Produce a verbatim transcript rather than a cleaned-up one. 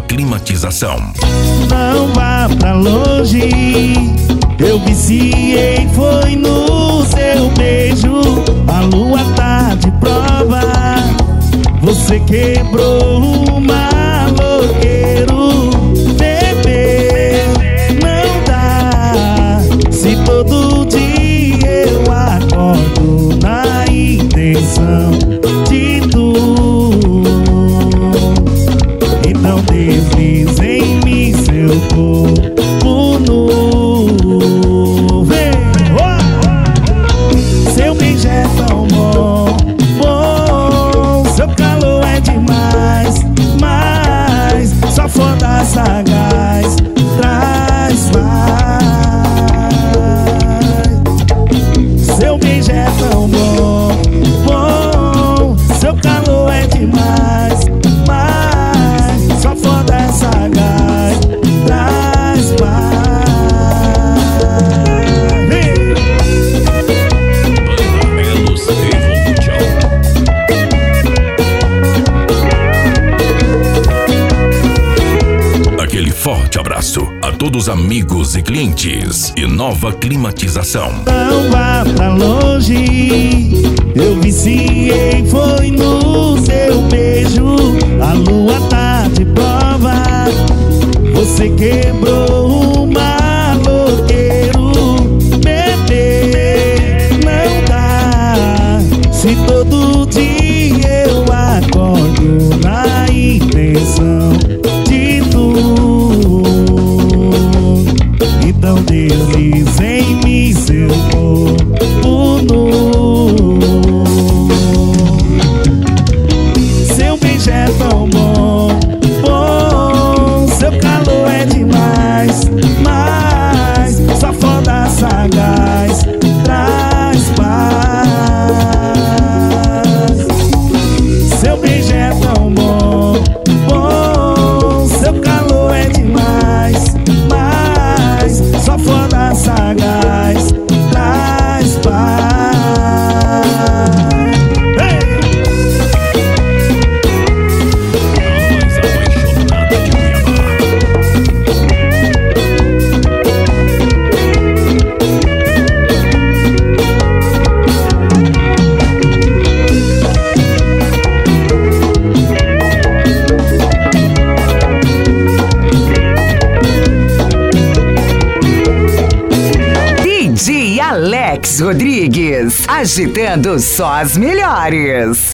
climatização. Não vá pra longe, eu viciei, foi no seu beijo. A lua tá de prova, você quebrou o maloqueiro. Bebê, não dá, se todo dia eu acordo na intenção de tu. Então deslize em mim seu corpo nu. Vem, oh! Seu beijo é tão bom, bom. Seu calor é demais, mas só foda sagaz, traz mais. Seu beijo é tão bom, bom. Seu calor é demais, mas só foda sagaz, traz mais. Aquele forte abraço a todos os amigos e clientes. E Nova Climatização. Não vá pra longe, eu viciei, foi no seu beijo. A lua tá de prova, você quebrou o maloqueiro. Bebê, não dá, se todo dia eu acordo na intenção de tu. Então deslize em mim seu corpo nu. Seu beijo é tão bom, bom. Seu calor é demais, mas só foda sagaz, traz paz. Seu beijo é tão bom, bom. Seu calor é demais, mas só foda sagaz, traz paz. Hey! Mais apaixonada de D J Alex Rodrigues, agitando só as melhores.